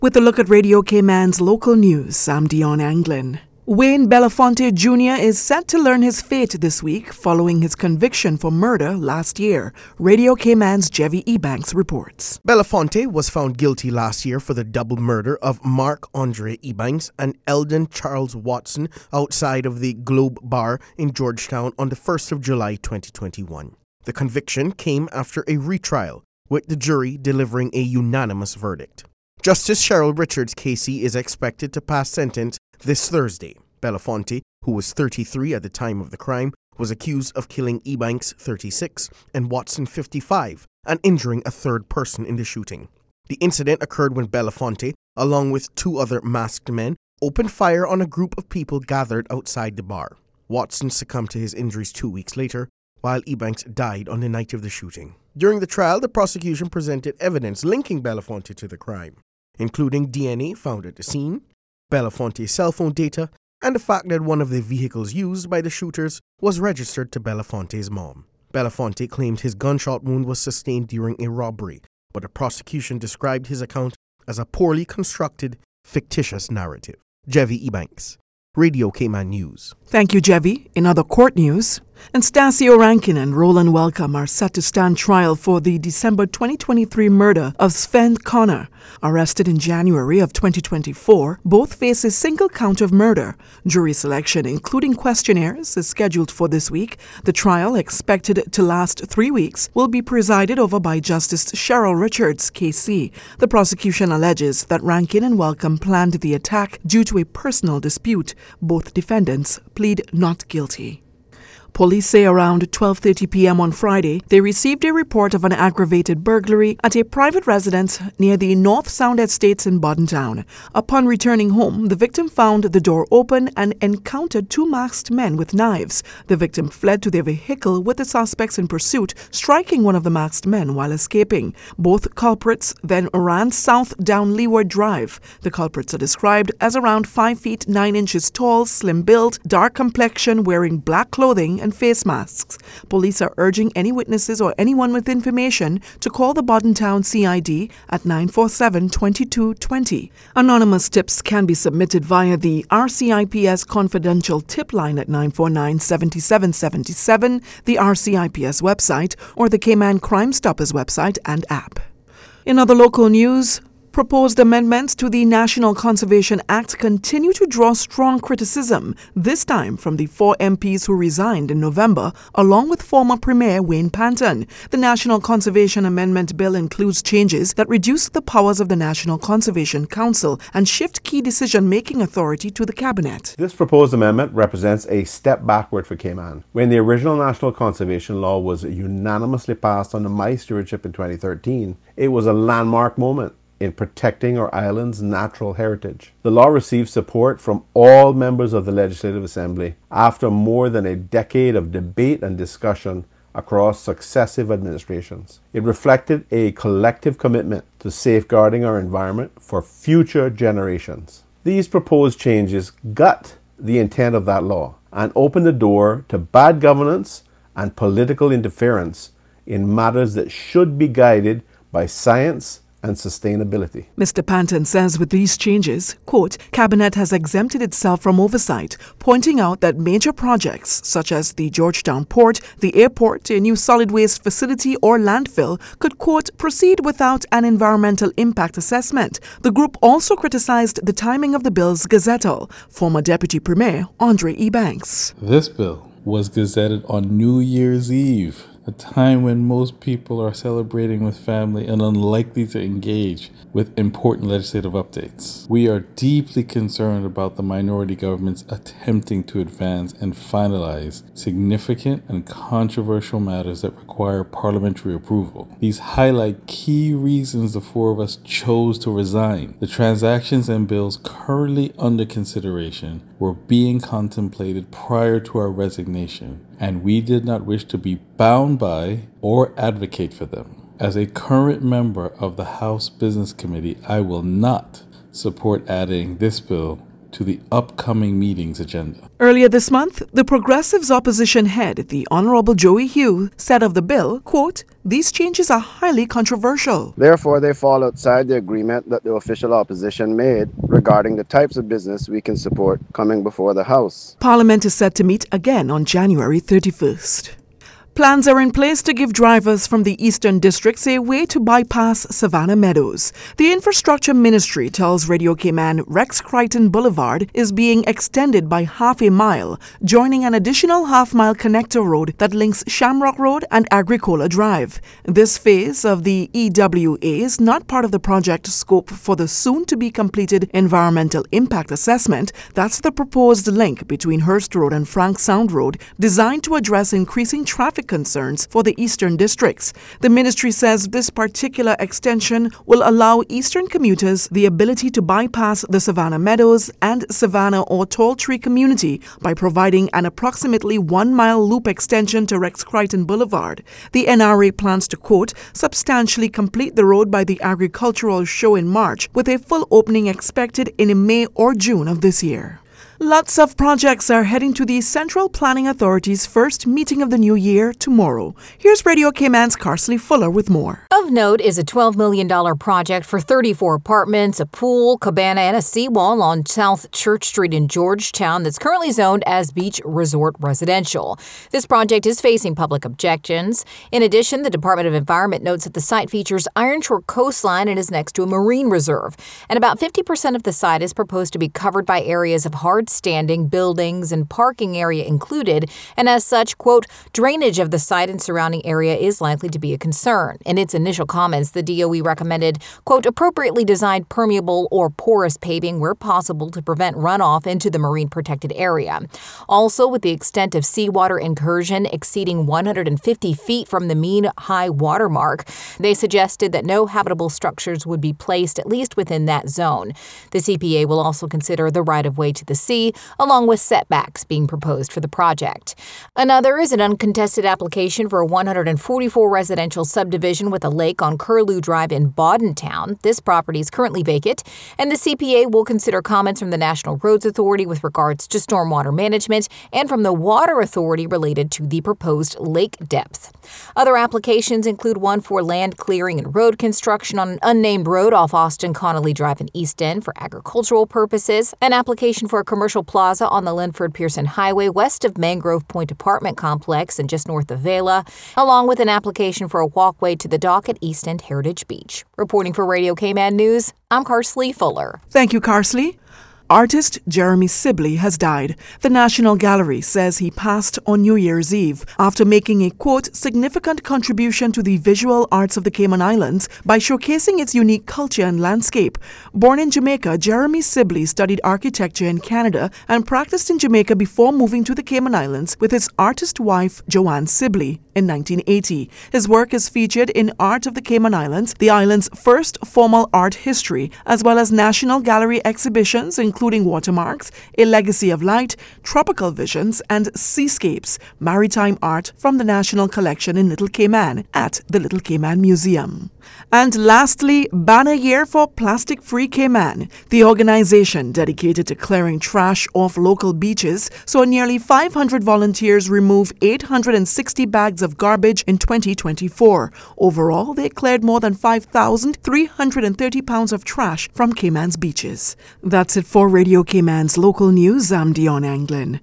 With a look at Radio Cayman's local news, I'm Dion Anglin. Wayne Belafonte Jr. is set to learn his fate this week following his conviction for murder last year. Radio Cayman's Jevy Ebanks reports. Belafonte was found guilty last year for the double murder of Mark-Andre Ebanks and Eldon Charles Watson outside of the Globe Bar in Georgetown on the 1st of July 2021. The conviction came after a retrial, with the jury delivering a unanimous verdict. Justice Cheryl Richards KC is expected to pass sentence this Thursday. Belafonte, who was 33 at the time of the crime, was accused of killing Ebanks, 36, and Watson, 55, and injuring a third person in the shooting. The incident occurred when Belafonte, along with two other masked men, opened fire on a group of people gathered outside the bar. Watson succumbed to his injuries 2 weeks later, while Ebanks died on the night of the shooting. During the trial, the prosecution presented evidence linking Belafonte to the crime, including DNA found at the scene, Belafonte's cell phone data, and the fact that one of the vehicles used by the shooters was registered to Belafonte's mom. Belafonte claimed his gunshot wound was sustained during a robbery, but the prosecution described his account as a poorly constructed, fictitious narrative. Jevy Ebanks, Radio Cayman News. Thank you, Jevy. In other court news, Anastasio Rankin and Roland Welcome are set to stand trial for the December 2023 murder of Sven Connor. Arrested in January of 2024, both face a single count of murder. Jury selection, including questionnaires, is scheduled for this week. The trial, expected to last 3 weeks, will be presided over by Justice Cheryl Richards, KC. The prosecution alleges that Rankin and Welcome planned the attack due to a personal dispute. Both defendants plead not guilty. Police say around 12:30 p.m. on Friday, they received a report of an aggravated burglary at a private residence near the North Sound Estates in Boddentown. Upon returning home, the victim found the door open and encountered two masked men with knives. The victim fled to their vehicle with the suspects in pursuit, striking one of the masked men while escaping. Both culprits then ran south down Leeward Drive. The culprits are described as around 5 feet 9 inches tall, slim build, dark complexion, wearing black clothing and face masks. Police are urging any witnesses or anyone with information to call the Boddentown CID at 947-2220. Anonymous tips can be submitted via the RCIPS confidential tip line at 949-7777, the RCIPS website, or the Cayman Crime Stoppers website and app. In other local news, proposed amendments to the National Conservation Act continue to draw strong criticism, this time from the 4 MPs who resigned in November, along with former Premier Wayne Panton. The National Conservation Amendment Bill includes changes that reduce the powers of the National Conservation Council and shift key decision-making authority to the Cabinet. This proposed amendment represents a step backward for Cayman. When the original National Conservation Law was unanimously passed under my stewardship in 2013, it was a landmark moment in protecting our island's natural heritage. The law received support from all members of the Legislative Assembly after more than a decade of debate and discussion across successive administrations. It reflected a collective commitment to safeguarding our environment for future generations. These proposed changes gut the intent of that law and open the door to bad governance and political interference in matters that should be guided by science and sustainability. Mr. Panton says with these changes, quote, Cabinet has exempted itself from oversight, pointing out that major projects such as the Georgetown Port, the airport, a new solid waste facility or landfill could, quote, proceed without an environmental impact assessment. The group also criticized the timing of the bill's gazettal. Former Deputy Premier Andre Ebanks. This bill was gazetted on New Year's Eve, a time when most people are celebrating with family and unlikely to engage with important legislative updates. We are deeply concerned about the minority governments attempting to advance and finalize significant and controversial matters that require parliamentary approval. These highlight key reasons the four of us chose to resign. The transactions and bills currently under consideration were being contemplated prior to our resignation, and we did not wish to be bound by or advocate for them. As a current member of the House Business Committee, I will not support adding this bill to the upcoming meeting's agenda. Earlier this month, the Progressives opposition head, the Honorable Joey Hew, said of the bill, quote, "These changes are highly controversial." Therefore, they fall outside the agreement that the official opposition made regarding the types of business we can support coming before the House. Parliament is set to meet again on January 31st. Plans are in place to give drivers from the Eastern Districts a way to bypass Savannah Meadows. The Infrastructure Ministry tells Radio Cayman Rex Crichton Boulevard is being extended by half a mile, joining an additional half-mile connector road that links Shamrock Road and Agricola Drive. This phase of the EWA is not part of the project scope for the soon-to-be-completed Environmental Impact Assessment. That's the proposed link between Hurst Road and Frank Sound Road, designed to address increasing traffic concerns for the Eastern Districts. The ministry says this particular extension will allow Eastern commuters the ability to bypass the Savannah Meadows and Savannah or Tall Tree community by providing an approximately 1 mile loop extension to Rex Crichton Boulevard. The NRA plans to, quote, substantially complete the road by the agricultural show in March, with a full opening expected in May or June of this year. Lots of projects are heading to the Central Planning Authority's first meeting of the new year tomorrow. Here's Radio Cayman's Carsley Fuller with more. Of note is a $12 million project for 34 apartments, a pool, cabana, and a seawall on South Church Street in Georgetown that's currently zoned as Beach Resort Residential. This project is facing public objections. In addition, the Department of Environment notes that the site features Ironshore coastline and is next to a marine reserve. And about 50% of the site is proposed to be covered by areas of hard standing, buildings, and parking area included, and as such, quote, drainage of the site and surrounding area is likely to be a concern. In its initial comments, the DOE recommended, quote, appropriately designed permeable or porous paving where possible to prevent runoff into the marine protected area. Also, with the extent of seawater incursion exceeding 150 feet from the mean high water mark, they suggested that no habitable structures would be placed at least within that zone. The CPA will also consider the right-of-way to the sea, along with setbacks being proposed for the project. Another is an uncontested application for a 144 residential subdivision with a lake on Curlew Drive in Boddentown. This property is currently vacant, and the CPA will consider comments from the National Roads Authority with regards to stormwater management and from the Water Authority related to the proposed lake depth. Other applications include one for land clearing and road construction on an unnamed road off Austin Connolly Drive in East End for agricultural purposes, an application for a commercial plaza on the Linford-Pearson Highway west of Mangrove Point Apartment Complex and just north of Vela, along with an application for a walkway to the dock at East End Heritage Beach. Reporting for Radio Cayman News, I'm Carsley Fuller. Thank you, Carsley. Artist Jeremy Sibley has died. The National Gallery says he passed on New Year's Eve after making a, quote, significant contribution to the visual arts of the Cayman Islands by showcasing its unique culture and landscape. Born in Jamaica, Jeremy Sibley studied architecture in Canada and practiced in Jamaica before moving to the Cayman Islands with his artist wife, Joanne Sibley, in 1980. His work is featured in Art of the Cayman Islands, the island's first formal art history, as well as National Gallery exhibitions including Watermarks, A Legacy of Light, Tropical Visions, and Seascapes, maritime art from the National Collection in Little Cayman at the Little Cayman Museum. And lastly, Banner Year for Plastic Free Cayman. The organization dedicated to clearing trash off local beaches saw nearly 500 volunteers remove 860 bags of garbage in 2024. Overall, they cleared more than 5,330 pounds of trash from Cayman's beaches. That's it for Radio Cayman's local news. I'm Dion Anglin.